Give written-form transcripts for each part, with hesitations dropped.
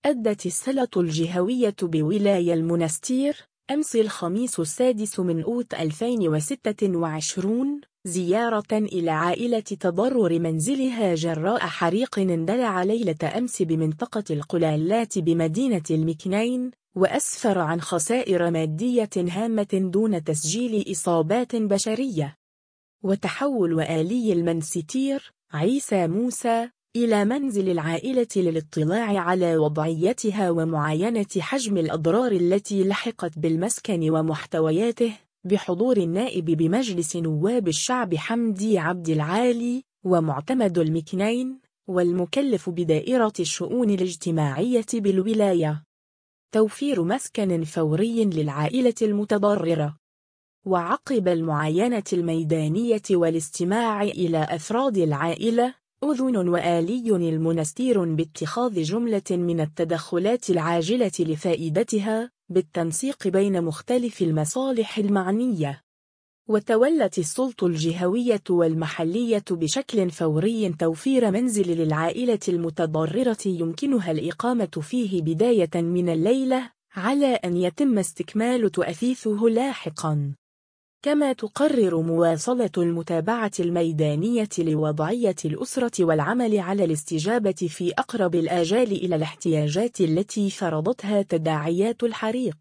أدت السلة الجهوية بولاية المنستير أمس الخميس 6 أوت 2026 زيارة إلى عائلة تضرر منزلها جراء حريق اندلع ليلة أمس بمنطقة القلالات بمدينة المكنين، وأسفر عن خسائر مادية هامة دون تسجيل إصابات بشرية. وتحول والي المنستير عيسى موسى إلى منزل العائلة للاطلاع على وضعيتها ومعاينة حجم الأضرار التي لحقت بالمسكن ومحتوياته، بحضور النائب بمجلس نواب الشعب حمدي عبد العالي ومعتمد المكنين والمكلف بدائرة الشؤون الاجتماعية بالولاية، توفير مسكن فوري للعائلة المتضررة. وعقب المعاينة الميدانية والاستماع إلى أفراد العائلة، أذن والي المنستير باتخاذ جملة من التدخلات العاجلة لفائدتها بالتنسيق بين مختلف المصالح المعنية. وتولت السلطة الجهوية والمحلية بشكل فوري توفير منزل للعائلة المتضررة يمكنها الإقامة فيه بداية من الليلة، على أن يتم استكمال تأثيثه لاحقاً. كما تقرر مواصلة المتابعة الميدانية لوضعية الأسرة والعمل على الاستجابة في أقرب الآجال إلى الاحتياجات التي فرضتها تداعيات الحريق.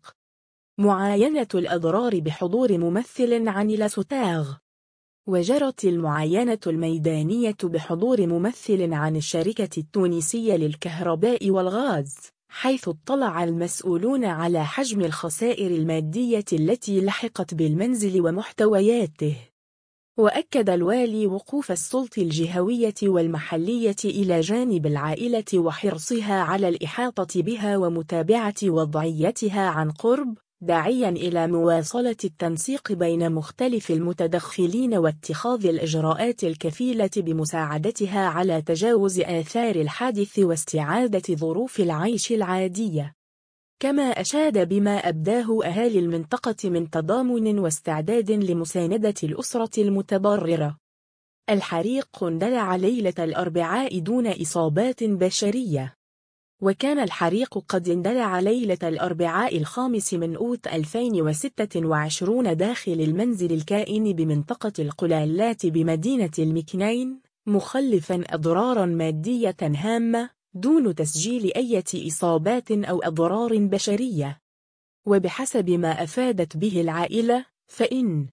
معاينة الأضرار بحضور ممثل عن لاسوتاغ. وجرت المعاينة الميدانية بحضور ممثل عن الشركة التونسية للكهرباء والغاز، حيث اطلع المسؤولون على حجم الخسائر المادية التي لحقت بالمنزل ومحتوياته. وأكد الوالي وقوف السلطة الجهوية والمحلية إلى جانب العائلة وحرصها على الإحاطة بها ومتابعة وضعيتها عن قرب، داعيا إلى مواصلة التنسيق بين مختلف المتدخلين واتخاذ الإجراءات الكفيلة بمساعدتها على تجاوز آثار الحادث واستعادة ظروف العيش العادية. كما أشاد بما أبداه أهالي المنطقة من تضامن واستعداد لمساندة الأسرة المتضررة. الحريق اندلع ليلة الأربعاء دون إصابات بشرية. وكان الحريق قد اندلع ليلة الأربعاء 5 أوت 2026 داخل المنزل الكائن بمنطقة القلالات بمدينة المكنين، مخلفا أضرارا مادية هامة دون تسجيل أي إصابات أو أضرار بشرية. وبحسب ما أفادت به العائلة، فإن